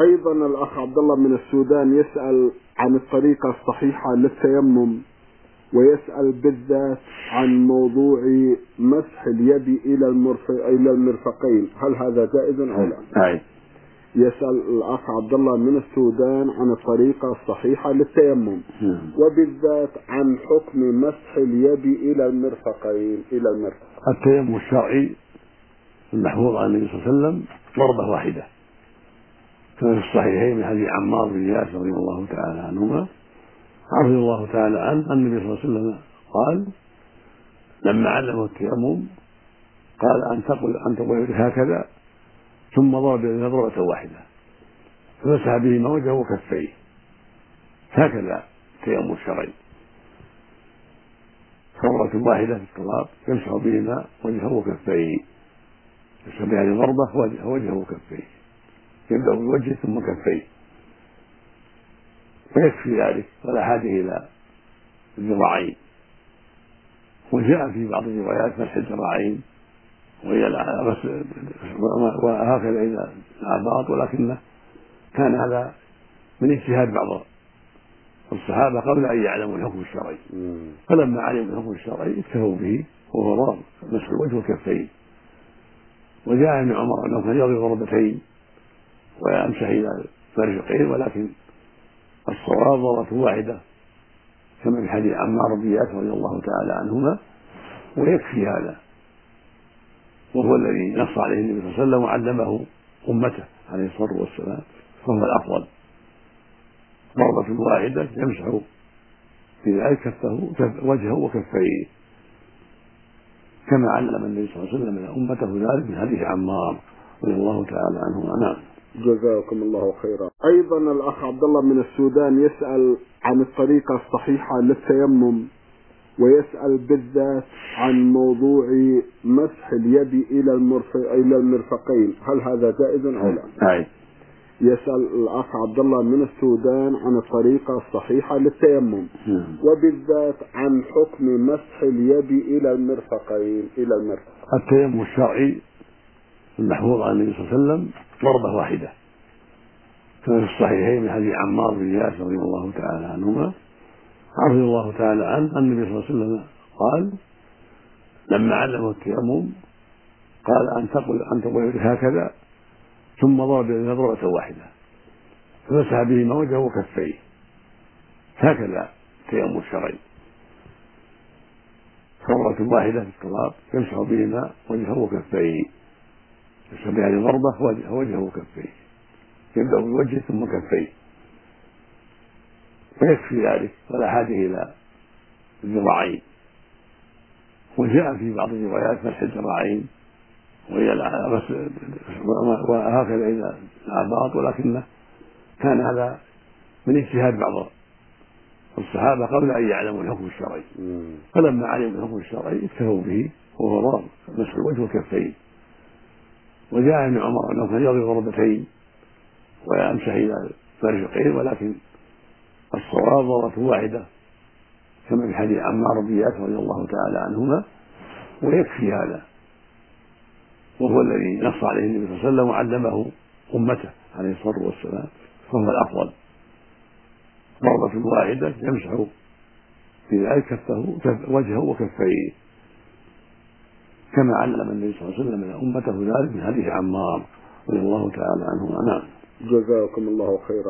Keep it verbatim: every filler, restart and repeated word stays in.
أيضا الأخ عبد الله من السودان يسأل عن الطريقة الصحيحة للتيمم، ويسأل بالذات عن موضوع مسح اليد إلى إلى المرفقين، هل هذا جائز أو لا؟ يسأل الأخ عبد الله من السودان عن الطريقة الصحيحة للتيمم، وبالذات عن حكم مسح اليد إلى المرفقين إلى المرفق. التيمم الشرعي المحفوظ عن النبي صلى الله عليه وسلم ضربة واحدة، كما في الصحيحين من حديث عمار بن ياسر رضي الله تعالى عنهما رضي الله تعالى عنه أن النبي صلى الله عليه وسلم قال لما علمه التيمم قال أن تقل أن تقول هكذا ثم ضرب بها ضربة واحدة فمسح بهما وجهه وكفيه، هكذا التيمم الشرعي، ضربة واحدة في التراب يمسح بهما وجهه وكفيه، يمسح بهذه ضربة وجهه وكفيه، يبدأ بوجهه ثم كفيه فيكفي ذلك ولا حاجة إلى الذراعين. وجاء في بعض الروايات مسح الذراعين وهكذا إلى الأعضاء، ولكنه كان هذا من اجتهاد بعض الصحابة قبل أن يعلموا الحكم الشرعي، فلما علموا الحكم الشرعي اكتفوا به وهو ضرب مسح الوجه والكفين. وجاء ابن عمر أنه كان يضرب ضربتين ويمسح إلى المرفقين، ولكن الصواب ضربة واحدة كما في حديث عمار بن ياسر رضي الله تعالى عنهما، ويكفي هذا، وهو الذي نص عليه النبي صلى الله عليه وسلم وعلمه أمته عليه الصلاة والسلام، فهو الأفضل، ضربة واحدة يمسح في ذلك كفه وجهه وكفيه كما علم النبي صلى الله عليه وسلم أمته ذلك من حديث عمار رضي الله تعالى عنهما. نعم. جزاكم الله خيرا. أيضا الأخ عبد الله من السودان يسأل عن الطريقة الصحيحة للتيمم، ويسأل بالذات عن موضوع مسح اليد إلى إلى المرفقين، هل هذا جائز أو لا؟ يسأل الأخ عبد الله من السودان عن الطريقة الصحيحة للتيمم، وبالذات عن حكم مسح اليد إلى المرفقين إلى المرفق. التيمم الشرعي المحفوظ عن النبي صلى الله عليه وسلم ضربة واحدة، كما في الصحيحين من حديث عمار بن ياسر رضي الله تعالى عنهما رضي الله تعالى عنه أن النبي صلى الله عليه وسلم قال لما علمه التيمم قال أن تقل أن تقول هكذا ثم ضرب بها ضربة واحدة فمسح بهما وجهه وكفيه، هكذا التيمم الشرعي، ضربة واحدة في التراب يمسح بهما وجهه وكفيه، يمسح بهذه ضربة وجهه وكفيه، يبدأ بوجهه ثم كفيه فيكفي ذلك ولا حاجة إلى الذراعين. وجاء في بعض الروايات مسح الذراعين وهكذا إلى الأعضاء، ولكنه كان هذا من اجتهاد بعض الصحابة قبل أن يعلموا الحكم الشرعي، فلما علموا الحكم الشرعي اكتفوا به وهو ضرب مسح الوجه والكفين. وجاء ابن عمر أنه كان يضرب ضربتين ويمسح إلى المرفقين، ولكن الصواب ضربة واحدة كما في حديث عمار بن ياسر رضي الله تعالى عنهما، ويكفي هذا، وهو الذي نص عليه النبي صلى الله عليه وسلم وعلمه أمته عليه الصلاة والسلام، فهو الأفضل، ضربة واحدة يمسح في ذلك كفه وجهه وكفيه كما علم النبي صلى الله عليه وسلم أمته ذلك من حديث عمار رضي الله تعالى عنهما. نعم. جزاكم الله خيرا.